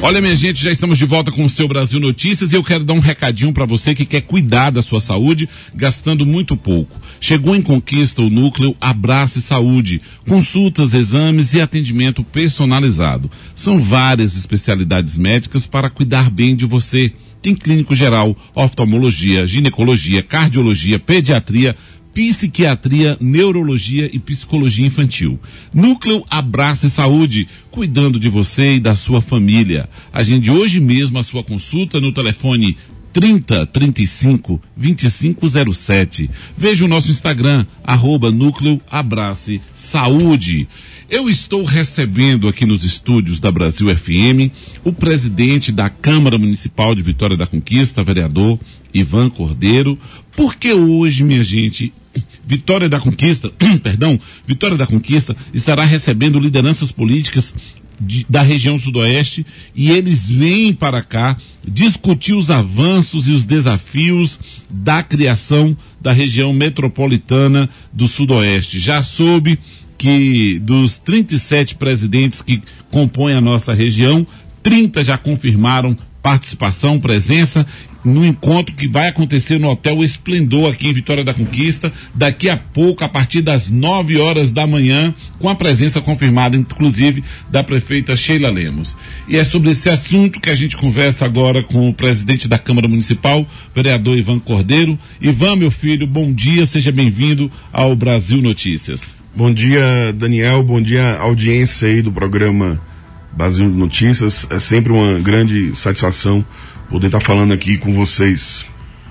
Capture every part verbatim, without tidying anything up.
Olha, minha gente, já estamos de volta com o seu Brasil Notícias e eu quero dar um recadinho para você que quer cuidar da sua saúde gastando muito pouco. Chegou em Conquista o núcleo Abrace Saúde, consultas, exames e atendimento personalizado. São várias especialidades médicas para cuidar bem de você. Tem clínico geral, oftalmologia, ginecologia, cardiologia, pediatria, psiquiatria, neurologia e psicologia infantil. Núcleo Abrace Saúde, cuidando de você e da sua família. Agende hoje mesmo a sua consulta no telefone trinta, trinta e cinco, vinte e cinco zero sete. Veja o nosso Instagram, arroba Núcleo Abrace Saúde. Eu estou recebendo aqui nos estúdios da Brasil F M o presidente da Câmara Municipal de Vitória da Conquista, vereador Ivan Cordeiro, porque hoje, minha gente, Vitória da Conquista, perdão, Vitória da Conquista estará recebendo lideranças políticas de, da região sudoeste e eles vêm para cá discutir os avanços e os desafios da criação da região metropolitana do sudoeste. Já soube que dos trinta e sete presidentes que compõem a nossa região, trinta já confirmaram participação, presença no encontro que vai acontecer no Hotel Esplendor aqui em Vitória da Conquista, daqui a pouco, a partir das nove horas da manhã, com a presença confirmada, inclusive, da prefeita Sheila Lemos. E é sobre esse assunto que a gente conversa agora com o presidente da Câmara Municipal, vereador Ivan Cordeiro. Ivan, meu filho, bom dia, seja bem-vindo ao Brasil Notícias. Bom dia, Daniel, bom dia, audiência aí do programa Brasil Notícias. É sempre uma grande satisfação poder estar falando aqui com vocês.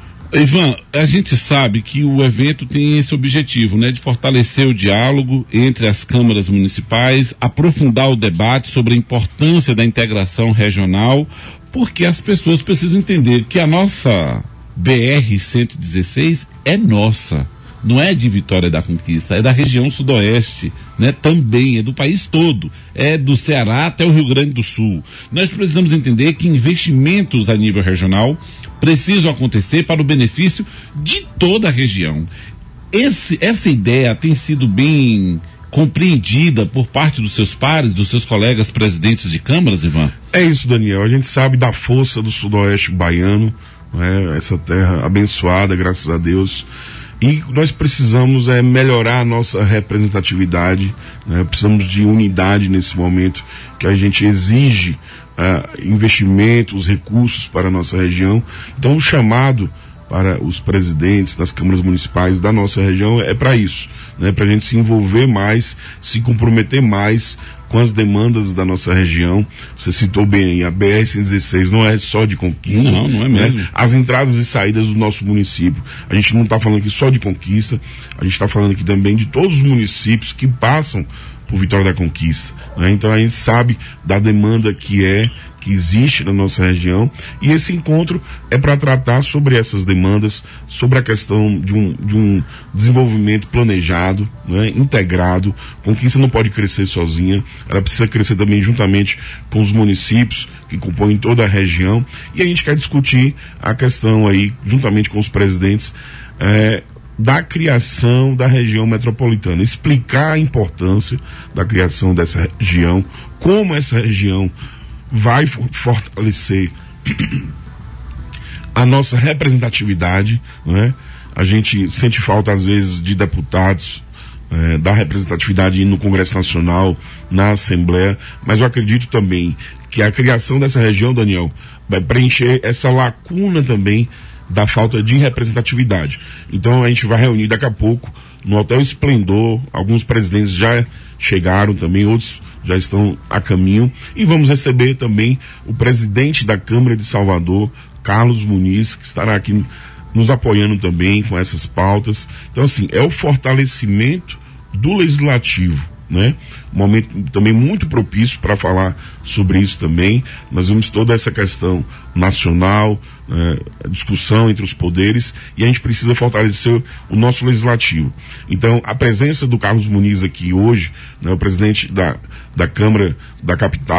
Ivan, a gente sabe que o evento tem esse objetivo, né, de fortalecer o diálogo entre as câmaras municipais, aprofundar o debate sobre a importância da integração regional, porque as pessoas precisam entender que a nossa B R cento e dezesseis é nossa. Não é de Vitória da Conquista, é da região sudoeste, né? Também, é do país todo, é do Ceará até o Rio Grande do Sul. Nós precisamos entender que investimentos a nível regional precisam acontecer para o benefício de toda a região. Esse, essa ideia tem sido bem compreendida por parte dos seus pares, dos seus colegas presidentes de câmaras, Ivan? É isso, Daniel, a gente sabe da força do sudoeste baiano, né? Essa terra abençoada, graças a Deus. E nós precisamos é, melhorar a nossa representatividade, né? Precisamos de unidade nesse momento que a gente exige uh, investimentos, recursos para a nossa região. Então o chamado para os presidentes das câmaras municipais da nossa região é para isso, né? Para a gente se envolver mais, se comprometer mais com as demandas da nossa região. Você citou bem aí, a B R cento e dezesseis não é só de Conquista. Não, não é mesmo. Né? As entradas e saídas do nosso município, a gente não está falando aqui só de Conquista, a gente está falando aqui também de todos os municípios que passam por Vitória da Conquista, né? Então a gente sabe da demanda que é, que existe na nossa região, e esse encontro é para tratar sobre essas demandas, sobre a questão de um, de um desenvolvimento planejado, né, integrado. Conquista não pode crescer sozinha, ela precisa crescer também juntamente com os municípios que compõem toda a região, e a gente quer discutir a questão aí, juntamente com os presidentes, é, da criação da região metropolitana, explicar a importância da criação dessa região, como essa região vai fortalecer a nossa representatividade, né? A gente sente falta às vezes de deputados, é, da representatividade no Congresso Nacional, na Assembleia, mas eu acredito também que a criação dessa região, Daniel, vai preencher essa lacuna também da falta de representatividade. Então a gente vai reunir daqui a pouco no Hotel Esplendor, alguns presidentes já chegaram também, outros já estão a caminho, e vamos receber também o presidente da Câmara de Salvador, Carlos Muniz, que estará aqui nos apoiando também com essas pautas. Então assim, é o fortalecimento do legislativo, né? Um momento também muito propício para falar sobre isso também. Nós vemos toda essa questão nacional, né, a discussão entre os poderes, e a gente precisa fortalecer o nosso legislativo. Então, a presença do Carlos Muniz aqui hoje, né, o presidente da, da Câmara da capital,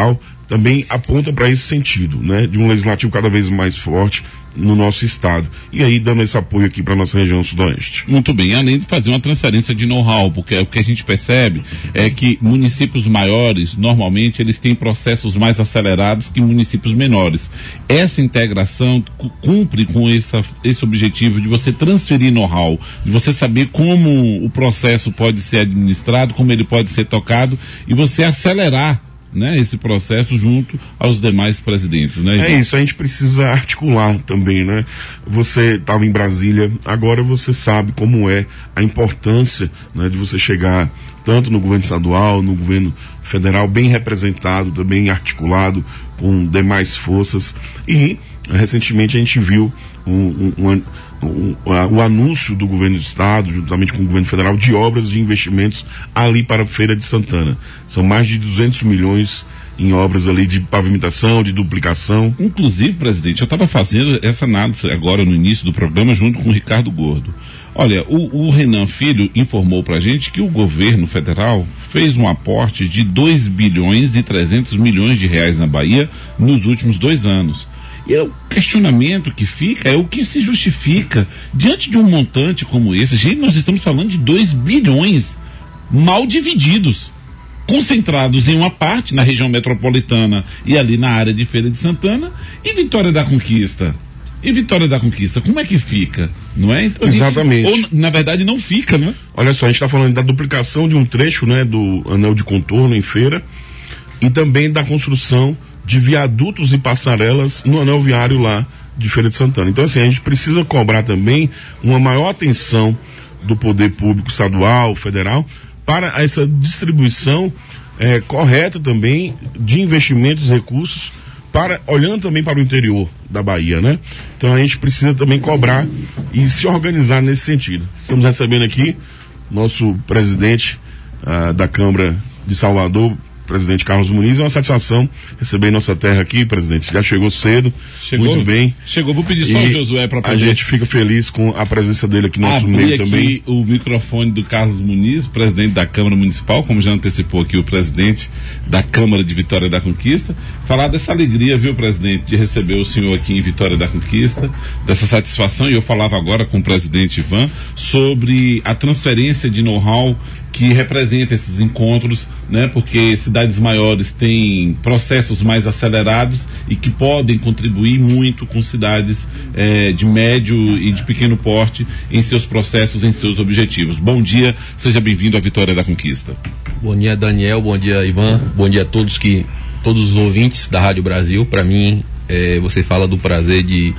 também aponta para esse sentido, né? De um legislativo cada vez mais forte no nosso estado. E aí dando esse apoio aqui para nossa região sudoeste. Muito bem, além de fazer uma transferência de know-how, porque o que a gente percebe é que municípios maiores, normalmente, eles têm processos mais acelerados que municípios menores. Essa integração cumpre com essa, esse objetivo de você transferir know-how, de você saber como o processo pode ser administrado, como ele pode ser tocado, e você acelerar, né, esse processo junto aos demais presidentes, né, Ivan? É isso, a gente precisa articular também, né? Você estava em Brasília, agora você sabe como é a importância, né, de você chegar tanto no governo estadual, no governo federal, bem representado, também articulado com demais forças. E recentemente a gente viu um, um, um O, o anúncio do governo do estado, juntamente com o governo federal, de obras de investimentos ali para a Feira de Santana. São mais de duzentos milhões em obras ali de pavimentação, de duplicação. Inclusive, presidente, eu estava fazendo essa análise agora no início do programa junto com o Ricardo Gordo. Olha, o, o Renan Filho informou para a gente que o governo federal fez um aporte de dois bilhões e trezentos milhões de reais na Bahia nos últimos dois anos. E o questionamento que fica é o que se justifica diante de um montante como esse. Gente, nós estamos falando de dois bilhões mal divididos, concentrados em uma parte na região metropolitana e ali na área de Feira de Santana, e Vitória da Conquista. E Vitória da Conquista, como é que fica? Não é? Então, exatamente. Ou, na verdade, não fica, né? Olha só, a gente está falando da duplicação de um trecho, né, do anel de contorno em Feira, e também da construção de viadutos e passarelas no anel viário lá de Feira de Santana. Então, assim, a gente precisa cobrar também uma maior atenção do poder público estadual, federal, para essa distribuição é, correta também de investimentos e recursos, para, olhando também para o interior da Bahia, né? Então a gente precisa também cobrar e se organizar nesse sentido. Estamos recebendo aqui nosso presidente ah, da Câmara de Salvador, presidente Carlos Muniz. É uma satisfação receber em nossa terra aqui, presidente. Já chegou cedo, chegou, muito bem. Chegou, vou pedir só o Josué para poder... A gente fica feliz com a presença dele aqui no nosso meio também. Aqui o microfone do Carlos Muniz, presidente da Câmara Municipal, como já antecipou aqui o presidente da Câmara de Vitória da Conquista. Falar dessa alegria, viu, presidente, de receber o senhor aqui em Vitória da Conquista, dessa satisfação, e eu falava agora com o presidente Ivan sobre a transferência de know-how que representa esses encontros, né? Porque cidades maiores têm processos mais acelerados e que podem contribuir muito com cidades eh, de médio e de pequeno porte em seus processos, em seus objetivos. Bom dia, seja bem-vindo à Vitória da Conquista. Bom dia, Daniel, bom dia, Ivan, bom dia a todos que, todos os ouvintes da Rádio Brasil. Para mim, eh, você fala do prazer de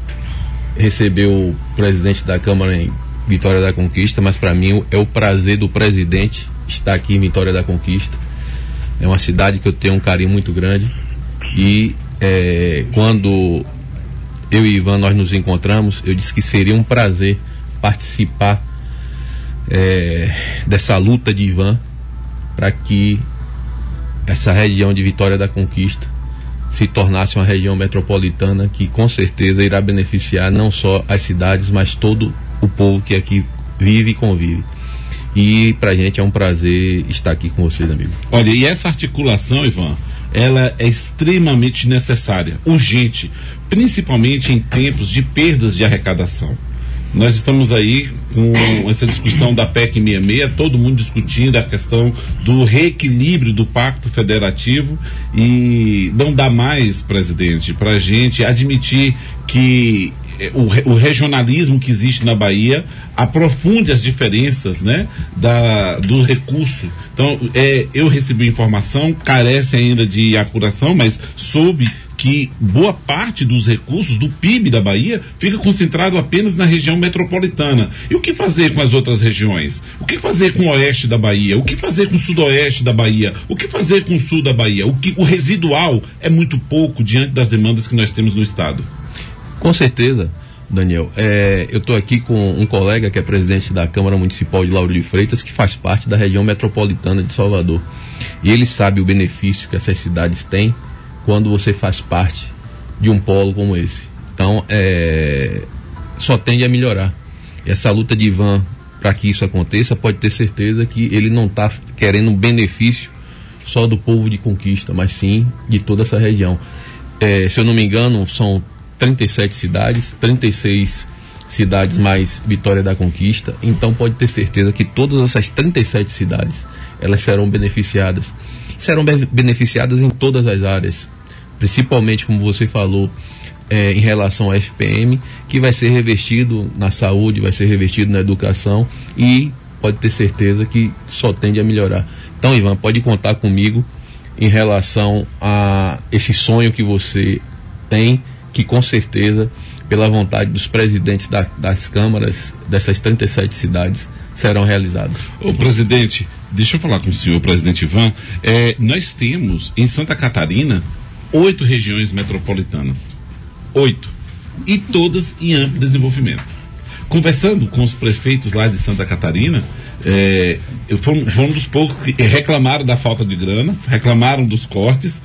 receber o presidente da Câmara em Vitória da Conquista, mas para mim é o prazer do presidente estar aqui em Vitória da Conquista. É uma cidade que eu tenho um carinho muito grande e é, quando eu e Ivan nós nos encontramos, eu disse que seria um prazer participar é, dessa luta de Ivan para que essa região de Vitória da Conquista se tornasse uma região metropolitana que com certeza irá beneficiar não só as cidades, mas todo o povo que aqui vive e convive. E pra gente é um prazer estar aqui com vocês, amigo. Olha, e essa articulação, Ivan, ela é extremamente necessária, urgente, principalmente em tempos de perdas de arrecadação. Nós estamos aí com essa discussão da P E C sessenta e seis, todo mundo discutindo a questão do reequilíbrio do Pacto Federativo, e não dá mais, presidente, para a gente admitir que O, o regionalismo que existe na Bahia aprofunde as diferenças, né, da, do recurso. Então, é, eu recebi informação, carece ainda de apuração, mas soube que boa parte dos recursos do P I B da Bahia fica concentrado apenas na região metropolitana. E o que fazer com as outras regiões? O que fazer com o oeste da Bahia? O que fazer com o sudoeste da Bahia? O que fazer com o sul da Bahia? O, que, o residual é muito pouco diante das demandas que nós temos no estado. Com certeza, Daniel. É, eu estou aqui com um colega que é presidente da Câmara Municipal de Lauro de Freitas, que faz parte da região metropolitana de Salvador. E ele sabe o benefício que essas cidades têm quando você faz parte de um polo como esse. Então, é, só tende a melhorar. Essa luta de Ivan para que isso aconteça, pode ter certeza que ele não está querendo um benefício só do povo de Conquista, mas sim de toda essa região. É, se eu não me engano, são trinta e sete cidades, trinta e seis cidades mais Vitória da Conquista, então pode ter certeza que todas essas trinta e sete cidades, elas serão beneficiadas. Serão be- beneficiadas em todas as áreas, principalmente, como você falou, é, em relação ao F P M, que vai ser revestido na saúde, vai ser revestido na educação e pode ter certeza que só tende a melhorar. Então, Ivan, pode contar comigo em relação a esse sonho que você tem, que com certeza, pela vontade dos presidentes da, das câmaras dessas trinta e sete cidades, serão realizados. Ô, presidente, deixa eu falar com o senhor, presidente Ivan. É, nós temos em Santa Catarina oito regiões metropolitanas. Oito. E todas em amplo desenvolvimento. Conversando com os prefeitos lá de Santa Catarina, é, eu fui, fui um dos poucos que reclamaram da falta de grana, reclamaram dos cortes,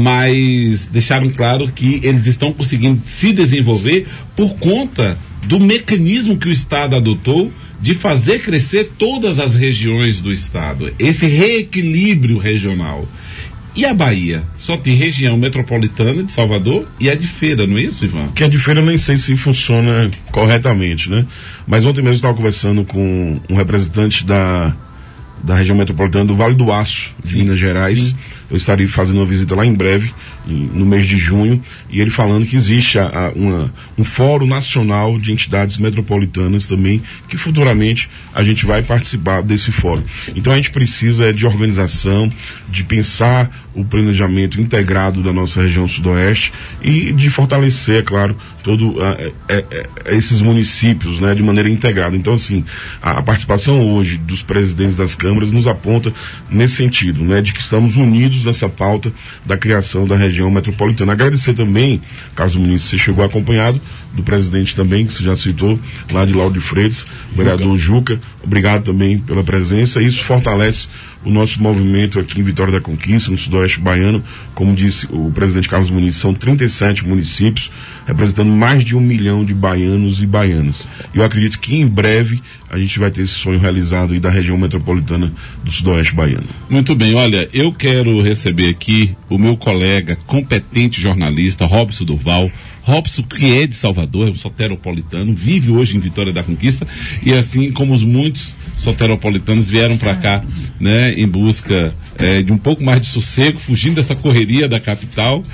mas deixaram claro que eles estão conseguindo se desenvolver por conta do mecanismo que o Estado adotou de fazer crescer todas as regiões do Estado, esse reequilíbrio regional. E a Bahia? Só tem região metropolitana de Salvador e a de Feira, não é isso, Ivan? Que a de Feira eu nem sei se funciona corretamente, né? Mas ontem mesmo eu estava conversando com um representante da, da região metropolitana do Vale do Aço, de sim, Minas Gerais. Sim. Eu estarei fazendo uma visita lá em breve, em, no mês de junho, e ele falando que existe a, a, uma, um fórum nacional de entidades metropolitanas também, que futuramente a gente vai participar desse fórum. Então a gente precisa de organização, de pensar o planejamento integrado da nossa região sudoeste e de fortalecer, é claro, todo uh, é, é, é, esses municípios, né, de maneira integrada. Então, assim, a, a participação hoje dos presidentes das câmaras nos aponta nesse sentido, né, de que estamos unidos nessa pauta da criação da região metropolitana. Agradecer também, Carlos Muniz, você chegou acompanhado do presidente também, que você já citou, lá de Lauro de Freitas, o vereador Juca. Obrigado também pela presença. Isso fortalece o nosso movimento aqui em Vitória da Conquista, no Sudoeste Baiano. Como disse o presidente Carlos Muniz, são trinta e sete municípios, representando mais de um milhão de baianos e baianas. E eu acredito que em breve a gente vai ter esse sonho realizado aí da região metropolitana do Sudoeste Baiano. Muito bem, olha, eu quero receber aqui o meu colega, competente jornalista, Robson Durval. Robson, que é de Salvador, é um soteropolitano, vive hoje em Vitória da Conquista, e assim como os muitos soteropolitanos vieram para cá, né, em busca é, de um pouco mais de sossego, fugindo dessa correria da capital,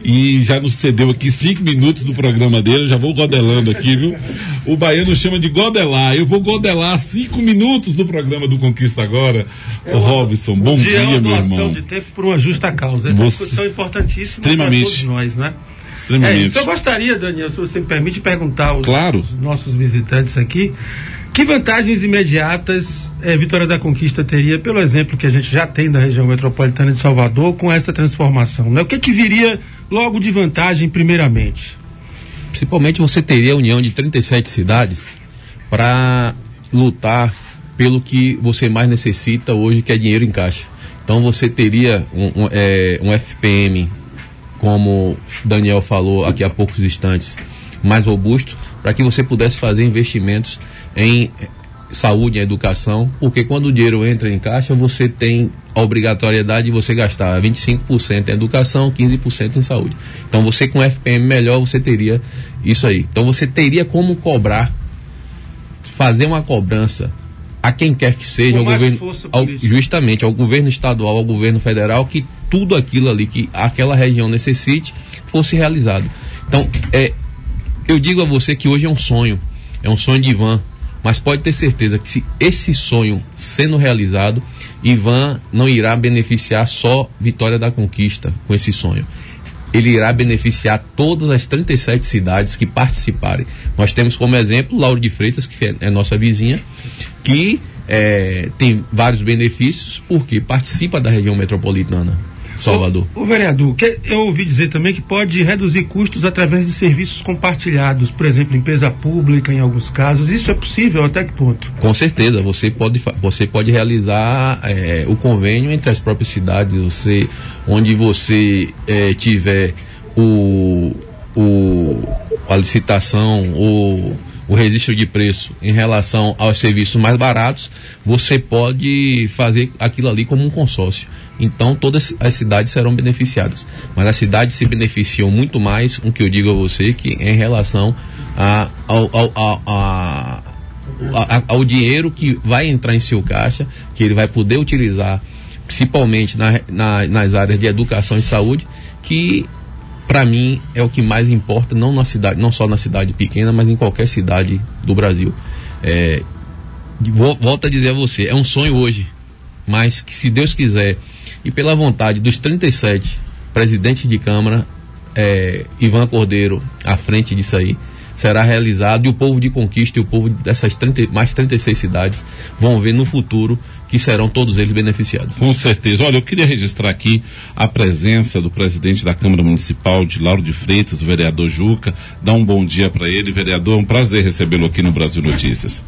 e já nos cedeu aqui cinco minutos do programa dele. Eu já vou godelando aqui, viu? O baiano chama de godelar, eu vou godelar cinco minutos do programa do Conquista agora. Ô Robson, bom dia, dia meu irmão. De tempo por uma justa causa, essa Você... discussão é importantíssima para todos nós, né? Extremamente. É, eu gostaria, Daniel, se você me permite, perguntar aos, claro. aos nossos visitantes aqui, que vantagens imediatas é, Vitória da Conquista teria, pelo exemplo que a gente já tem da região metropolitana de Salvador, com essa transformação, né? O que, que viria logo de vantagem, primeiramente? Principalmente você teria a união de trinta e sete cidades para lutar pelo que você mais necessita hoje, que é dinheiro em caixa. Então você teria um, um, é, um F P M, como Daniel falou aqui há poucos instantes, mais robusto, para que você pudesse fazer investimentos em saúde, em educação, porque quando o dinheiro entra em caixa, você tem a obrigatoriedade de você gastar vinte e cinco por cento em educação, quinze por cento em saúde. Então você com F P M melhor, você teria isso aí. Então você teria como cobrar, fazer uma cobrança a quem quer que seja, ao governo, ao, justamente ao governo estadual, ao governo federal, que tudo aquilo ali que aquela região necessite fosse realizado. Então, é, eu digo a você que hoje é um sonho, é um sonho de Ivan, mas pode ter certeza que se esse sonho sendo realizado, Ivan não irá beneficiar só Vitória da Conquista com esse sonho. Ele irá beneficiar todas as trinta e sete cidades que participarem. Nós temos como exemplo Lauro de Freitas, que é nossa vizinha, que é, tem vários benefícios porque participa da região metropolitana de Salvador. O, o vereador, que eu ouvi dizer também que pode reduzir custos através de serviços compartilhados, por exemplo, limpeza pública em alguns casos. Isso é possível? Até que ponto? Com certeza, você pode, você pode realizar é, o convênio entre as próprias cidades, você, onde você é, tiver o, o, a licitação ou o registro de preço em relação aos serviços mais baratos, você pode fazer aquilo ali como um consórcio. Então todas as cidades serão beneficiadas, mas as cidades se beneficiam muito mais, o que eu digo a você, que em relação a, ao, ao, ao, a, a, ao dinheiro que vai entrar em seu caixa, que ele vai poder utilizar principalmente na, na, nas áreas de educação e saúde, que para mim é o que mais importa, não na cidade, não só na cidade pequena, mas em qualquer cidade do Brasil. É, volto a dizer a você, é um sonho hoje, mas que, se Deus quiser e pela vontade dos trinta e sete presidentes de Câmara, é, Ivan Cordeiro à frente disso aí, será realizado, e o povo de Conquista e o povo dessas trinta, mais trinta e seis cidades vão ver no futuro que serão todos eles beneficiados. Com certeza. Olha, eu queria registrar aqui a presença do presidente da Câmara Municipal de Lauro de Freitas, o vereador Juca. Dá um bom dia para ele. Vereador, é um prazer recebê-lo aqui no Brasil Notícias.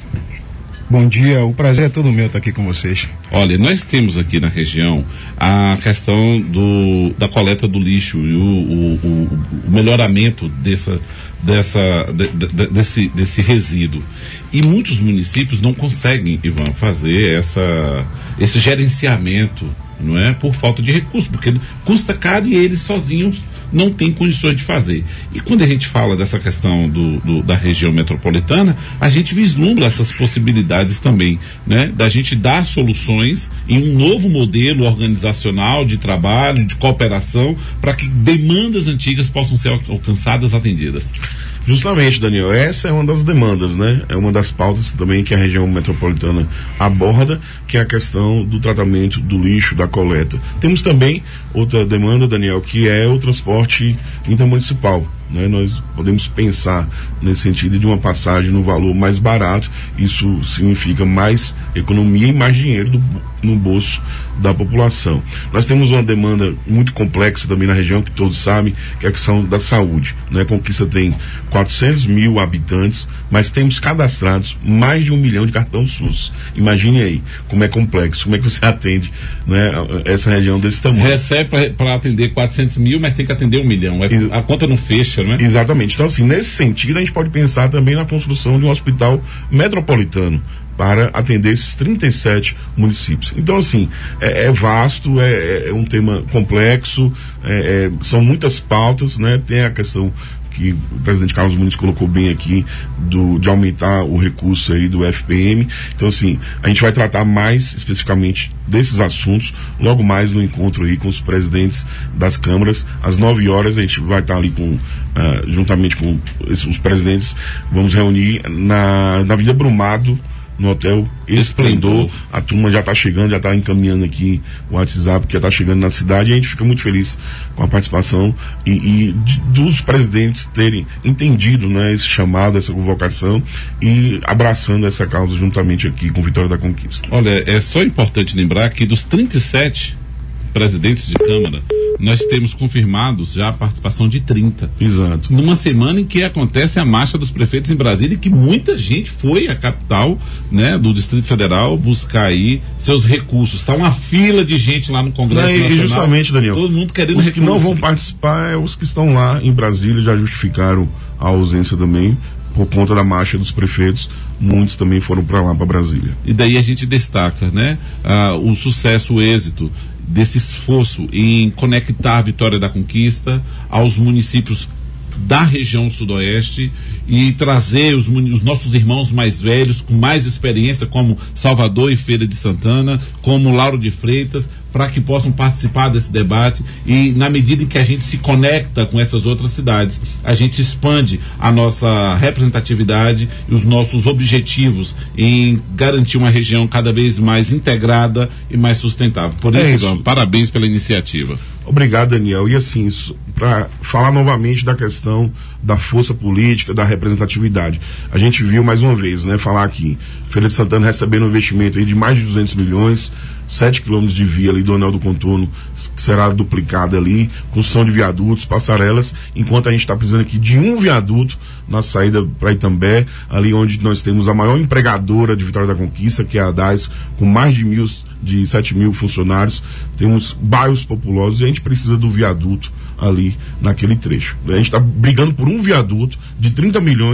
Bom dia, o prazer é todo meu estar aqui com vocês. Olha, nós temos aqui na região a questão do, da coleta do lixo e o, o, o, o melhoramento dessa, dessa, de, de, desse, desse resíduo. E muitos municípios não conseguem, Ivan, fazer essa, esse gerenciamento, não é? Por falta de recursos, porque custa caro e eles sozinhos não tem condições de fazer. E quando a gente fala dessa questão do, do, da região metropolitana, a gente vislumbra essas possibilidades também, né? Da gente dar soluções em um novo modelo organizacional de trabalho, de cooperação, para que demandas antigas possam ser alcançadas, atendidas. Justamente, Daniel, essa é uma das demandas, né? É uma das pautas também que a região metropolitana aborda, que é a questão do tratamento do lixo, da coleta. Temos também outra demanda, Daniel, que é o transporte intermunicipal, né? Nós podemos pensar nesse sentido de uma passagem no valor mais barato. Isso significa mais economia e mais dinheiro do, no bolso da população. Nós temos uma demanda muito complexa também na região, que todos sabem, que é a questão da saúde, né? Conquista tem quatrocentos mil habitantes, mas temos cadastrados mais de um milhão de cartão SUS. Imagine aí como é complexo, como é que você atende, né, essa região desse tamanho. Recebe para atender quatrocentos mil, mas tem que atender um milhão. É, Ex- a conta não fecha, não é? Exatamente. Então, assim, nesse sentido, a gente pode pensar também na construção de um hospital metropolitano para atender esses trinta e sete municípios. Então, assim, é, é vasto, é, é um tema complexo, é, é, são muitas pautas, né? Tem a questão que o presidente Carlos Muniz colocou bem aqui, do, de aumentar o recurso aí do F P M. Então, assim, a gente vai tratar mais especificamente desses assuntos logo mais no encontro aí com os presidentes das câmaras. Às nove horas a gente vai estar ali com, uh, juntamente com esses, os presidentes, vamos reunir na, na Avenida Brumado, no Hotel Esplendor. A turma já está chegando, já está encaminhando aqui o WhatsApp, que já está chegando na cidade, e a gente fica muito feliz com a participação e, e de, dos presidentes terem entendido, né, esse chamado, essa convocação, e abraçando essa causa juntamente aqui com Vitória da Conquista. Olha, é só importante lembrar que dos trinta e sete presidentes de Câmara, nós temos confirmados já a participação de trinta. Exato. Numa semana em que acontece a marcha dos prefeitos em Brasília, e que muita gente foi à capital, né, do Distrito Federal buscar aí seus recursos. Está uma fila de gente lá no Congresso não, Nacional. E justamente, Daniel, todo mundo querendo os recursos. Que não vão participar é os que estão lá em Brasília, já justificaram a ausência também por conta da marcha dos prefeitos. Muitos também foram para lá, para Brasília. E daí a gente destaca, né, ah, o sucesso, o êxito desse esforço em conectar a Vitória da Conquista aos municípios da região sudoeste e trazer os, os nossos irmãos mais velhos, com mais experiência, como Salvador e Feira de Santana, como Lauro de Freitas, para que possam participar desse debate. E na medida em que a gente se conecta com essas outras cidades, a gente expande a nossa representatividade e os nossos objetivos em garantir uma região cada vez mais integrada e mais sustentável. Por isso, é isso. Ivan, parabéns pela iniciativa. Obrigado, Daniel. E assim, para falar novamente da questão da força política, da representatividade, a gente viu mais uma vez, né, falar aqui, Feira de Santana recebendo um investimento aí de mais de duzentos milhões, sete quilômetros de via ali do Anel do Contorno, que será duplicada ali, construção de viadutos, passarelas, enquanto a gente está precisando aqui de um viaduto na saída para Itambé, ali onde nós temos a maior empregadora de Vitória da Conquista, que é a D A S, com mais de mil, de sete mil funcionários, temos bairros populosos e a gente precisa do viaduto ali naquele trecho. A gente está brigando por um viaduto de trinta milhões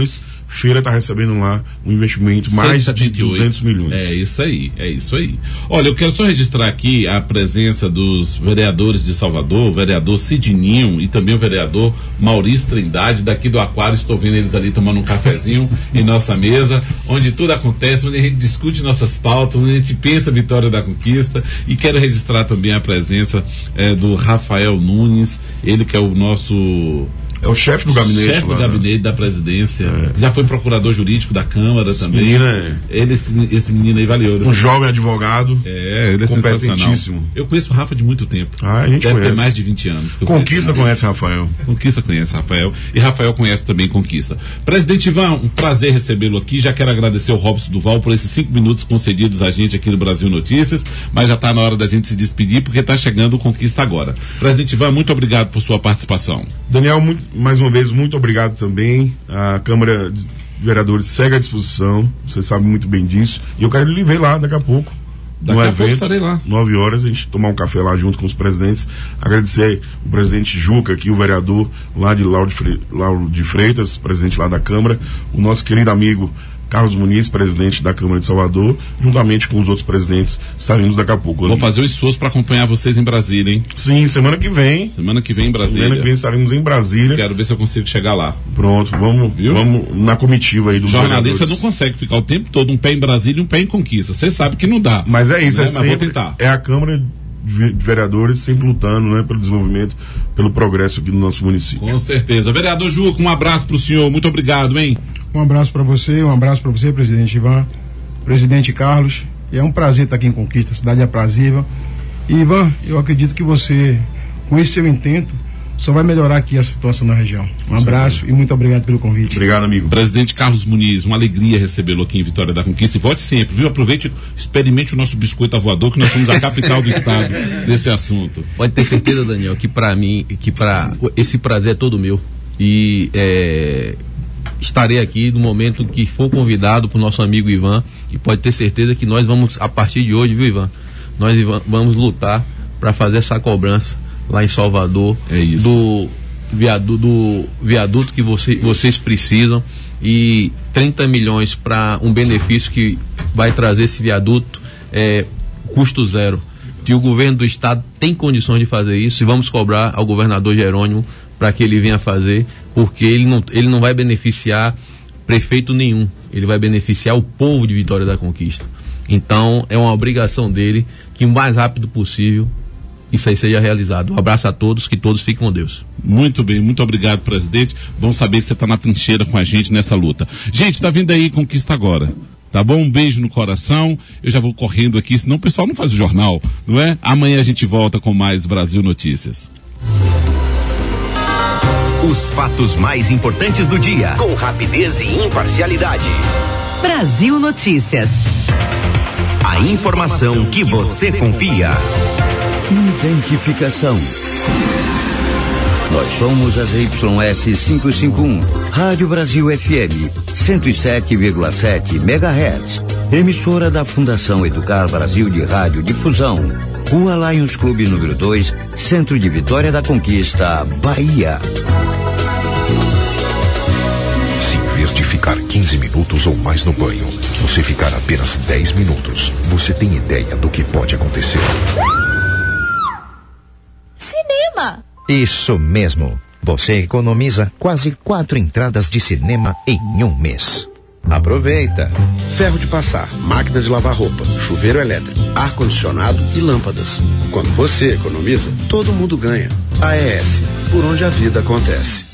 Feira está recebendo lá um investimento mais de duzentos milhões. É isso aí, é isso aí. Olha, eu quero só registrar aqui a presença dos vereadores de Salvador, o vereador Sidninho e também o vereador Maurício Trindade, daqui do Aquário. Estou vendo eles ali tomando um cafezinho em nossa mesa, onde tudo acontece, onde a gente discute nossas pautas, onde a gente pensa a vitória da conquista. E quero registrar também a presença eh, do Rafael Nunes, ele que é o nosso... É o chefe do gabinete. Chefe do lá, gabinete né? da presidência. É. Já foi procurador jurídico da Câmara Esse também. menino é... Ele, esse, esse menino aí valeu. Um jovem advogado. É, ele é sensacional. Eu conheço o Rafa de muito tempo. Ah, a gente Deve conhece. ter mais de vinte anos. Conquista conhece Rafael. Conquista conhece Rafael. E Rafael conhece também Conquista. Presidente Ivan, um prazer recebê-lo aqui. Já quero agradecer ao Robson Duval por esses cinco minutos concedidos a gente aqui no Brasil Notícias. Mas já está na hora da gente se despedir, porque está chegando o Conquista agora. Presidente Ivan, muito obrigado por sua participação. Daniel, muito, mais uma vez, muito obrigado também. A Câmara de Vereadores segue à disposição, você sabe muito bem disso. E eu quero lhe ver lá daqui a pouco. Daqui no a evento, pouco estarei lá. nove horas, a gente tomar um café lá junto com os presidentes. Agradecer o presidente Juca aqui, o vereador lá de Lauro de, Fre... Lauro de Freitas, presidente lá da Câmara, o nosso querido amigo Carlos Muniz, presidente da Câmara de Salvador, juntamente com os outros presidentes, estaremos daqui a pouco. Vou fazer o esforço para acompanhar vocês em Brasília, hein? Sim, semana que vem. Semana que vem em Brasília. Semana que vem estaremos em Brasília. Quero ver se eu consigo chegar lá. Pronto, vamos, vamos na comitiva aí do jornalista não consegue ficar o tempo todo um pé em Brasília e um pé em Conquista. Você sabe que não dá. Mas é isso, né? é Mas sempre, é a Câmara de Vereadores sempre lutando, né, pelo desenvolvimento, pelo progresso aqui no nosso município. Com certeza. Vereador Juca, um abraço pro senhor. Muito obrigado, hein? Um abraço para você, um abraço para você, presidente Ivan, presidente Carlos. E é um prazer estar aqui em Conquista, a cidade é aprazível. E Ivan, eu acredito que você, com esse seu intento, só vai melhorar aqui a situação na região. Um abraço e muito obrigado pelo convite. Obrigado, amigo. Presidente Carlos Muniz, uma alegria recebê-lo aqui em Vitória da Conquista. E volte sempre, viu? Aproveite, experimente o nosso biscoito avoador, que nós somos a capital do estado desse assunto. Pode ter certeza, Daniel, que para mim, que para esse prazer é todo meu. E é, estarei aqui no momento que for convidado por nosso amigo Ivan, e pode ter certeza que nós vamos, a partir de hoje, viu, Ivan? Nós Ivan, vamos lutar para fazer essa cobrança lá em Salvador, é isso. do, viaduto, do viaduto que você, vocês precisam, e trinta milhões para um benefício que vai trazer esse viaduto, é, custo zero. E o governo do estado tem condições de fazer isso, e vamos cobrar ao governador Jerônimo para que ele venha fazer, porque ele não, ele não vai beneficiar prefeito nenhum, ele vai beneficiar o povo de Vitória da Conquista. Então é uma obrigação dele que o mais rápido possível isso aí seja realizado. Um abraço a todos, que todos fiquem com Deus. Muito bem, muito obrigado, presidente. Bom saber que você está na trincheira com a gente nessa luta. Gente, tá vindo aí Conquista agora. Tá bom? Um beijo no coração. Eu já vou correndo aqui, senão o pessoal não faz o jornal, não é? Amanhã a gente volta com mais Brasil Notícias. Os fatos mais importantes do dia, com rapidez e imparcialidade. Brasil Notícias. A informação que você confia. Identificação. Nós somos as Y S quinhentos e cinquenta e um, Rádio Brasil F M, cento e sete vírgula sete megahertz, emissora da Fundação Educar Brasil de Rádio Difusão, Rua Lions Clube número dois, Centro de Vitória da Conquista, Bahia. Se em vez de ficar quinze minutos ou mais no banho, você ficar apenas dez minutos, você tem ideia do que pode acontecer? Cinema! Isso mesmo. Você economiza quase quatro entradas de cinema em um mês. Aproveita. Ferro de passar, máquina de lavar roupa, chuveiro elétrico, ar-condicionado e lâmpadas. Quando você economiza, todo mundo ganha. A E S, por onde a vida acontece.